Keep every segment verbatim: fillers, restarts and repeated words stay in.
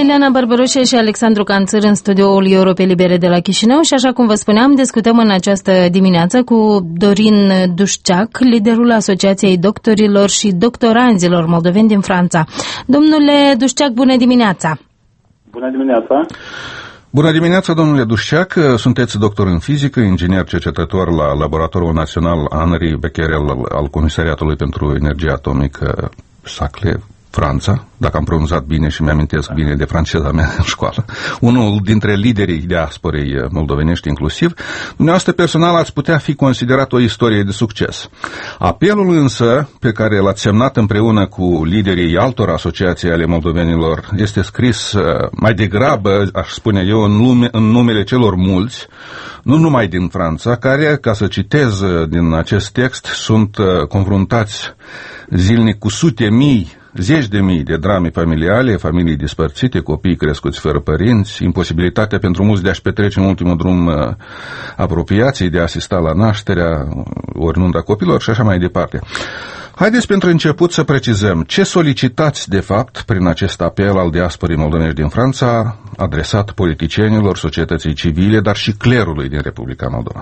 Ileana Barbaroșe și Alexandru Canțăr în studioul Europei Libere de la Chișinău și așa cum vă spuneam, discutăm în această dimineață cu Dorin Dușceac, liderul Asociației Doctorilor și Doctoranzilor Moldoveni din Franța. Domnule Dușceac, bună dimineața! Bună dimineața! Bună dimineața, domnule Dușceac, sunteți doctor în fizică, inginer cercetător la Laboratorul Național Henri Becquerel al Comisariatului pentru Energie Atomică Saclay, Franța, dacă am pronunțat bine și mi-amintesc bine de franceza mea în școală, unul dintre liderii diasporei moldovenești inclusiv. Dumneavoastră personal ați putea fi considerat o istorie de succes. Apelul însă, pe care l-ați semnat împreună cu liderii altor asociații ale moldovenilor, este scris mai degrabă, aș spune eu, în, lume, în numele celor mulți, nu numai din Franța, care, ca să citez din acest text, sunt confruntați zilnic cu sute mii, zeci de mii de drame familiale, familii dispărțite, copii crescuți fără părinți, imposibilitatea pentru mulți de a-și petrece în ultimul drum uh, apropiații, de a asista la nașterea ori nunta copilor și așa mai departe. Haideți pentru început să precizăm ce solicitați de fapt prin acest apel al diasporii moldovenești din Franța, adresat politicienilor, societății civile, dar și clerului din Republica Moldova.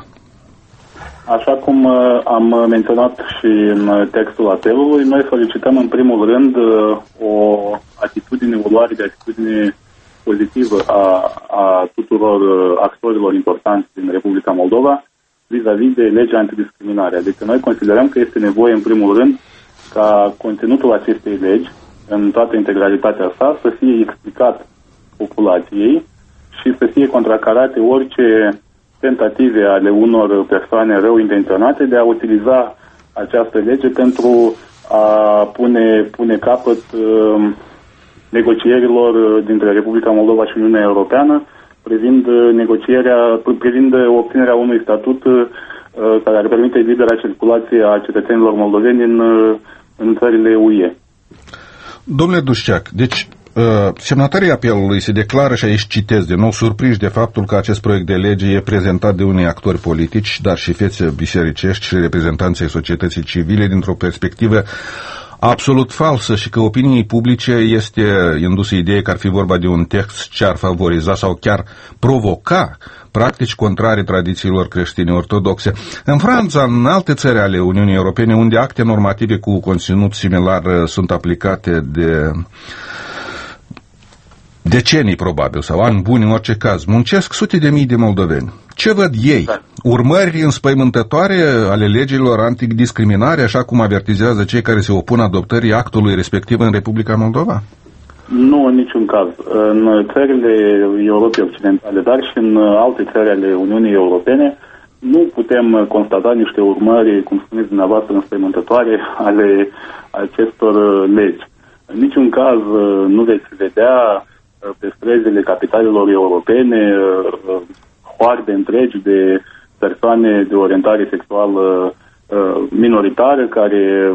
Așa cum uh, am menționat și în textul apelului, noi solicităm în primul rând uh, o atitudine, o luare de atitudine pozitivă a, a tuturor uh, actorilor importanți din Republica Moldova vis-a-vis de legea antidiscriminare. Adică noi considerăm că este nevoie în primul rând ca conținutul acestei legi, în toată integralitatea sa, să fie explicat populației și să fie contracarate orice tentative ale unor persoane rău intenționate de a utiliza această lege pentru a pune, pune capăt uh, negocierilor dintre Republica Moldova și Uniunea Europeană privind negocierea, privind obținerea unui statut uh, care ar permite libera circulație a cetățenilor moldoveni în, în țările U E. Domnule Dușceac, deci semnatarii apelului se declară, și aici citesc de nou, surprinși de faptul că acest proiect de lege e prezentat de unii actori politici, dar și fețe bisericești și reprezentanții societății civile dintr-o perspectivă absolut falsă și că opiniei publice este indusă ideea că ar fi vorba de un text ce ar favoriza sau chiar provoca practici contrare tradițiilor creștine ortodoxe. În Franța, în alte țări ale Uniunii Europene, unde acte normative cu conținut similar sunt aplicate de decenii probabil, sau ani buni în orice caz, muncesc sute de mii de moldoveni. Ce văd ei? Urmări înspăimântătoare ale legilor antidiscriminare, așa cum avertizează cei care se opun adoptării actului respectiv în Republica Moldova? Nu, în niciun caz. În țările Europei Occidentale, dar și în alte țări ale Uniunii Europene, nu putem constata niște urmări, cum spuneți dumneavoastră, înspăimântătoare ale acestor legi. În niciun caz nu veți vedea pe străzile capitalelor europene hoarde întregi de persoane de orientare sexuală minoritară care,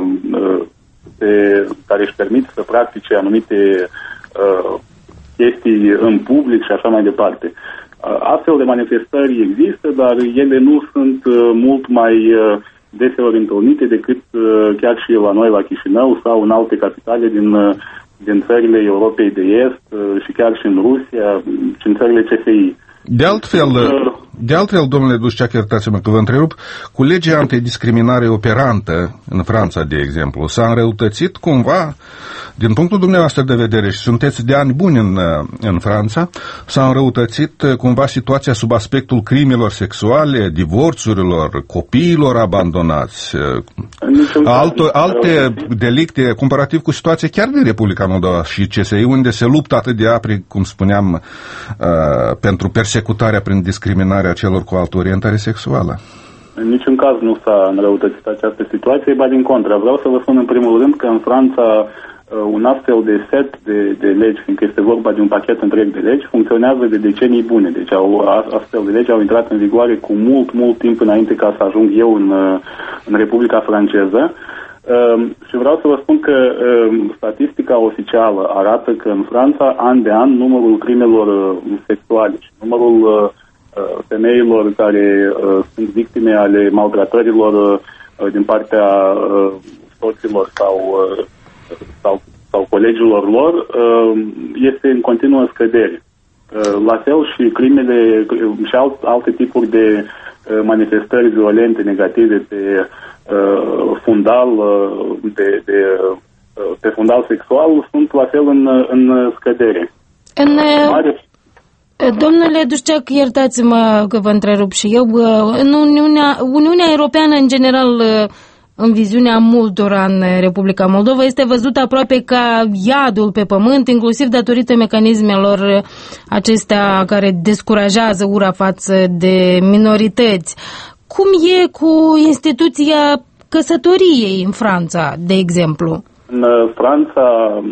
se, care își permit să practice anumite chestii în public și așa mai departe. Astfel de manifestări există, dar ele nu sunt mult mai deseori întâlnite decât chiar și la noi, la Chișinău sau în alte capitale din din țările Europei de Est și chiar și în Rusia și în țările C F I. De altfel, de altfel, domnule Dușceac, iertați-mă că vă întrerup, cu legea antidiscriminare operantă în Franța, de exemplu, s-a înrăutățit cumva, din punctul dumneavoastră de vedere, și sunteți de ani buni în, în Franța, s-a înrăutățit cumva situația sub aspectul crimelor sexuale, divorțurilor, copiilor abandonați, alte, alte delicte, comparativ cu situația chiar din Republica Moldova și C S I, unde se luptă atât de aprig, cum spuneam, uh, pentru persecutarea prin discriminarea celor cu altă orientare sexuală. În niciun caz nu s-a înrăutățit această situație, ba din contră. Vreau să vă spun în primul rând că în Franța un astfel de set de, de legi, fiindcă este vorba de un pachet întreg de legi, funcționează de decenii bune. Deci au, astfel de legi au intrat în vigoare cu mult, mult timp înainte ca să ajung eu în, în Republica Franceză. Uh, și vreau să vă spun că uh, statistica oficială arată că în Franța, an de an, numărul crimelor uh, sexuale și numărul uh, femeilor care uh, sunt victime ale maltratărilor uh, din partea uh, soților sau, uh, sau sau colegilor lor este în continuă scădere. La fel și crimele și alt, alte tipuri de manifestări violente, negative pe fundal, de, de, pe fundal sexual sunt la fel în, în scădere. În, Mare... Domnule Dușceac, iertați-mă că vă întrerup și eu, în Uniunea, Uniunea Europeană în general, în viziunea multora în Republica Moldova, este văzută aproape ca iadul pe pământ, inclusiv datorită mecanismelor acestea care descurajează ura față de minorități. Cum e cu instituția căsătoriei în Franța, de exemplu? În Franța,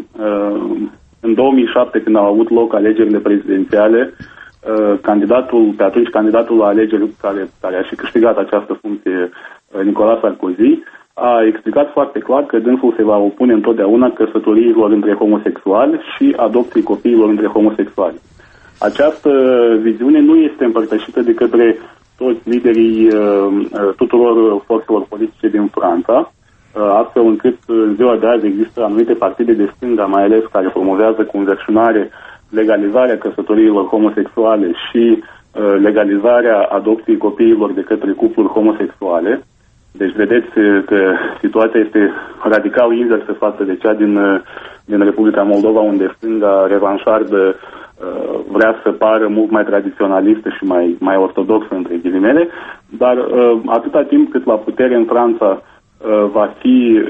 în două mii șapte, când au avut loc alegerile prezidențiale, candidatul, pe atunci candidatul la alegeri care, care a și câștigat această funcție, Nicolas Sarkozy, a explicat foarte clar că dânsul se va opune întotdeauna căsătoriilor între homosexuali și adopției copiilor între homosexuali. Această viziune nu este împărtășită de către toți liderii tuturor forțelor politice din Franța, astfel încât în ziua de azi există anumite partide de stânga, mai ales, care promovează cu înverșunare legalizarea căsătoriilor homosexuale și legalizarea adopției copiilor de către cupluri homosexuale. Deci vedeți că situația este radical inversă față de cea din, din Republica Moldova, unde stânga revanșardă vrea să pară mult mai tradiționalistă și mai, mai ortodoxă, între ghilimele, dar atâta timp cât la putere în Franța va fi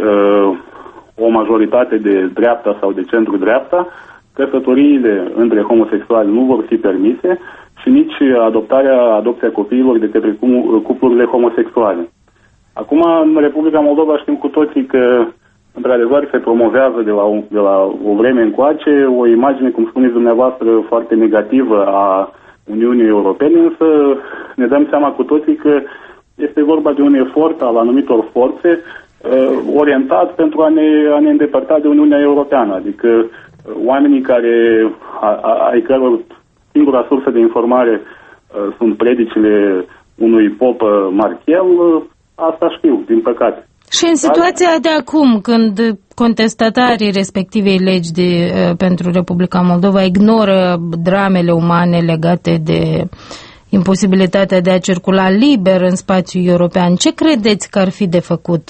o majoritate de dreapta sau de centru-dreapta, căsătoriile între homosexuali nu vor fi permise și nici adoptarea, adopția copiilor de către cuplurile homosexuale. Acum, în Republica Moldova știm cu toții că, într-adevăr, se promovează de la, o, de la o vreme încoace o imagine, cum spuneți dumneavoastră, foarte negativă a Uniunii Europene, însă ne dăm seama cu toții că este vorba de un efort al anumitor forțe uh, orientat pentru a ne, a ne îndepărta de Uniunea Europeană, adică uh, oamenii care, a, a, ai căror singura sursă de informare uh, sunt predicile unui pop Marchel, uh, asta știu, din păcate. Și în situația de acum, când contestatarii respectivei legi de, uh, pentru Republica Moldova ignoră dramele umane legate de imposibilitatea de a circula liber în spațiul european, ce credeți că ar fi de făcut?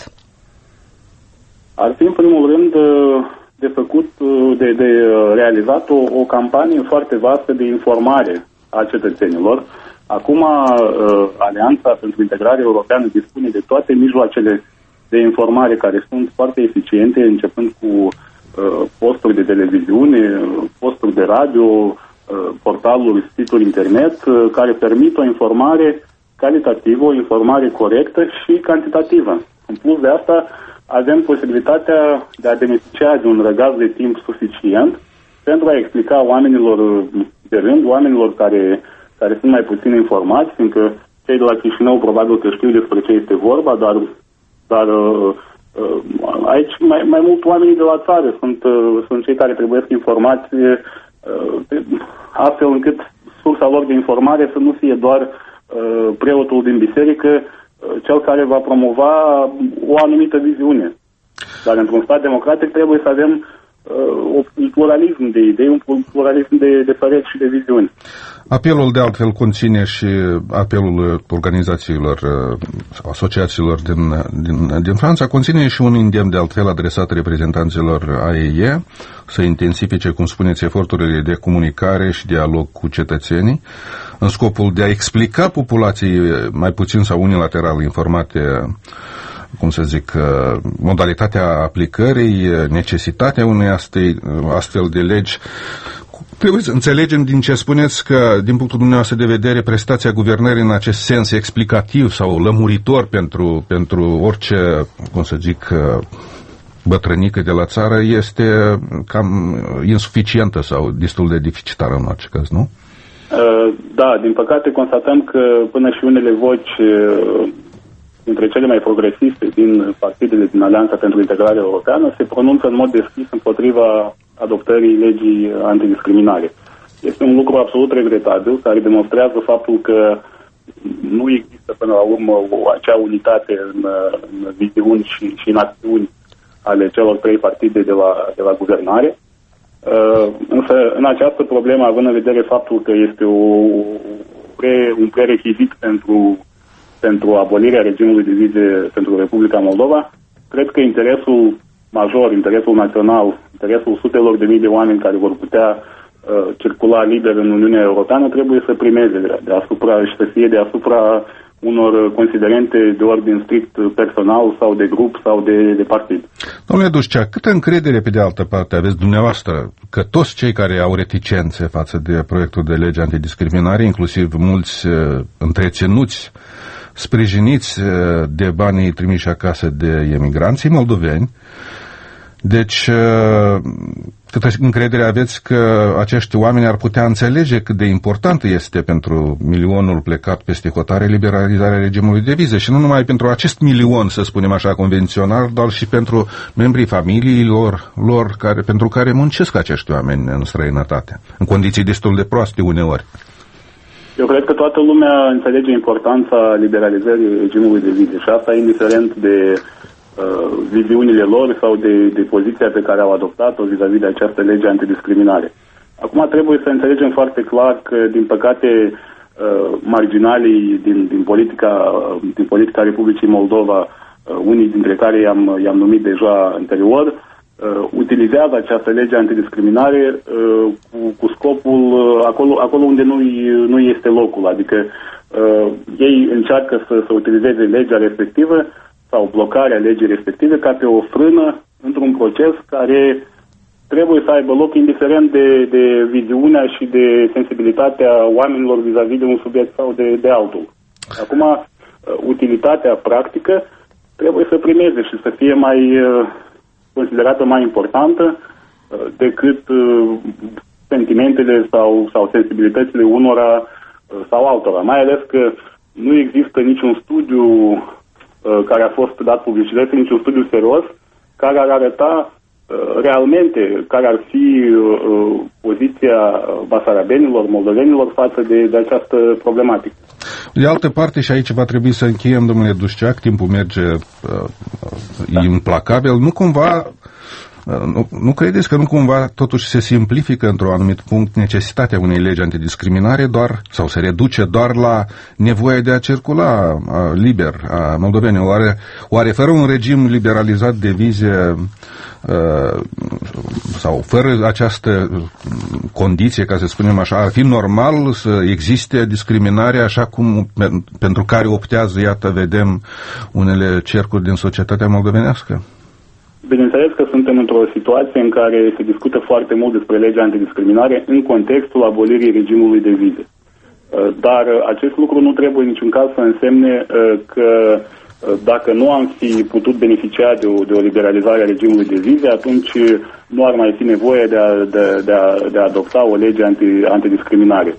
Ar fi, în primul rând, de făcut, de, de realizat o, o campanie foarte vastă de informare a cetățenilor. Acum, Alianța pentru Integrare Europeană dispune de toate mijloacele de informare care sunt foarte eficiente, începând cu posturi de televiziune, posturi de radio, portaluri, site-uri internet, care permit o informare calitativă, o informare corectă și cantitativă. În plus de asta, avem posibilitatea de a beneficia de un răgaz de timp suficient pentru a explica oamenilor de rând, oamenilor care, care sunt mai puțin informați, fiindcă cei de la Chișinău probabil că știu despre ce este vorba, dar, dar aici mai, mai mult oamenii de la țară sunt, sunt cei care trebuie să informați, astfel încât sursa lor de informare să nu fie doar uh, preotul din biserică, uh, cel care va promova o anumită viziune. Dar într-un stat democratic trebuie să avem uh, un pluralism de idei, un pluralism de, de păreri și de viziuni. Apelul de altfel conține și apelul organizațiilor, asociațiilor din, din, din Franța, conține și un îndemn de altfel adresat reprezentanților A E E să intensifice, cum spuneți, eforturile de comunicare și dialog cu cetățenii în scopul de a explica populației mai puțin sau unilateral informate, cum să zic, modalitatea aplicării, necesitatea unei astfel de legi. Trebuie să înțelegem din ce spuneți că, din punctul dumneavoastră de vedere, prestația guvernării în acest sens explicativ sau lămuritor pentru, pentru orice, cum să zic, bătrânică de la țară este cam insuficientă sau destul de deficitară în orice caz, nu? Da, din păcate constatăm că până și unele voci dintre cele mai progresiste din partidele din Alianța pentru Integrare Europeană se pronunță în mod deschis împotriva adoptării legii antidiscriminare. Este un lucru absolut regretabil, care demonstrează faptul că nu există până la urmă o, acea unitate în, în viziuni și, și în acțiuni ale celor trei partide de la, de la guvernare. Însă, în această problemă, având în vedere faptul că este o, pre, un prerechizit pentru, pentru abolirea regimului de vize pentru Republica Moldova, cred că interesul major, interesul național, interesul sutelor de mii de oameni care vor putea uh, circula liber în Uniunea Europeană trebuie să primeze deasupra și să fie deasupra unor considerente de ordin strict personal sau de grup sau de, de partid. Domnule Dușcea, câtă încredere pe de altă parte aveți dumneavoastră că toți cei care au reticențe față de proiectul de lege antidiscriminare, inclusiv mulți uh, întreținuți, sprijiniți uh, de banii trimiși acasă de emigranții moldoveni, deci câtă încredere aveți că acești oameni ar putea înțelege cât de important este pentru milionul plecat peste hotare liberalizarea regimului de vize și nu numai pentru acest milion, să spunem așa, convențional, dar și pentru membrii familiilor lor care, pentru care muncesc acești oameni în străinătate, în condiții destul de proaste uneori. Eu cred că toată lumea înțelege importanța liberalizării regimului de vize și asta indiferent de Uh, viziunile lor sau de, de poziția pe care au adoptat-o vis-a-vis de această lege antidiscriminare. Acum trebuie să înțelegem foarte clar că, din păcate, uh, marginalii din, din, politica, uh, din politica Republicii Moldova, uh, unii dintre care i-am, i-am numit deja anterior, uh, utilizează această lege antidiscriminare uh, cu, cu scopul uh, acolo, acolo unde nu, nu este locul. Adică uh, ei încearcă să, să utilizeze legea respectivă sau blocarea legii respective ca pe o frână într-un proces care trebuie să aibă loc indiferent de, de viziunea și de sensibilitatea oamenilor vis-a-vis de un subiect sau de, de altul. Acum, utilitatea practică trebuie să primeze și să fie mai considerată mai importantă decât sentimentele sau, sau sensibilitățile unora sau altora. Mai ales că nu există niciun studiu care a fost dat publicității, niciun studiu serios, care ar arăta uh, realmente care ar fi uh, poziția basarabenilor, moldovenilor față de, de această problematică. De altă parte, și aici va trebui să încheiem, domnule Dușceac, timpul merge uh, implacabil, nu cumva Nu, nu credeți că nu cumva totuși se simplifică într-un anumit punct necesitatea unei legi antidiscriminare doar, sau se reduce doar la nevoia de a circula a, liber a moldovenilor? Oare, oare fără un regim liberalizat de vize a, sau fără această condiție, ca să spunem așa, ar fi normal să existe discriminare așa cum pentru care optează, iată, vedem unele cercuri din societatea moldovenească? Bineînțeles că suntem într-o situație în care se discută foarte mult despre legea antidiscriminare în contextul abolirii regimului de vize. Dar acest lucru nu trebuie niciun caz să însemne că dacă nu am fi putut beneficia de o, de o liberalizare a regimului de vize, atunci nu ar mai fi nevoie de a, de, de a, de a adopta o lege anti, antidiscriminare.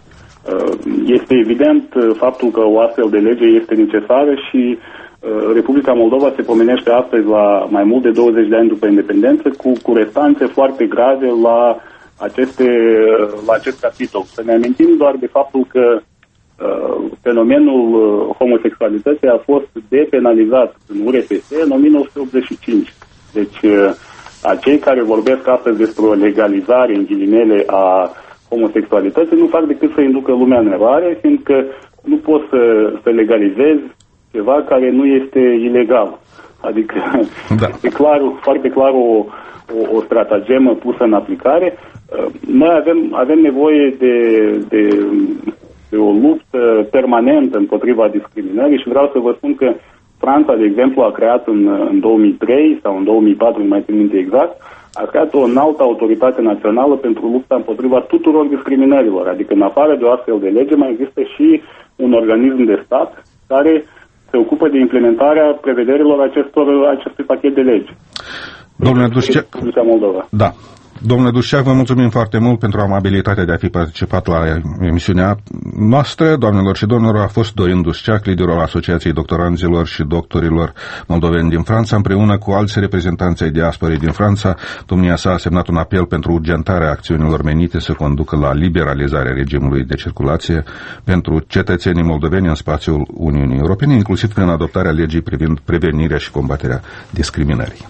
Este evident faptul că o astfel de lege este necesară și Republica Moldova se pomenește astăzi la mai mult de douăzeci de ani după independență cu, cu restanțe foarte grave la, aceste, la acest capitol. Să ne amintim doar de faptul că uh, fenomenul uh, homosexualității a fost depenalizat în U R S S în o mie nouă sute optzeci și cinci. Deci uh, acei care vorbesc astăzi despre o legalizare, în ghilimele, a homosexualității nu fac decât să inducă lumea în eroare, fiindcă nu poți să, să legalizezi ceva care nu este ilegal. Adică da. Este clar, foarte clar o, o, o stratagemă pusă în aplicare. Noi avem, avem nevoie de, de, de o luptă permanentă împotriva discriminării și vreau să vă spun că Franța, de exemplu, a creat în, în două mii trei sau în două mii patru, nu mai țin minte exact, a creat o înaltă autoritate națională pentru lupta împotriva tuturor discriminărilor. Adică în afară de o astfel de lege mai există și un organism de stat care se ocupă de implementarea prevederilor acestor, acestui pachet de legi. Domnule Dușceac, da. Domnule Dușceac, vă mulțumim foarte mult pentru amabilitatea de a fi participat la emisiunea noastră. Doamnelor și domnilor, a fost Dorin Dușceac, liderul Asociației Doctoranților și Doctorilor Moldoveni din Franța, împreună cu alți reprezentanți ai diasporei din Franța. Domnia sa a semnat un apel pentru urgentarea acțiunilor menite să conducă la liberalizarea regimului de circulație pentru cetățenii moldoveni în spațiul Uniunii Europene, inclusiv prin adoptarea legii privind prevenirea și combaterea discriminării.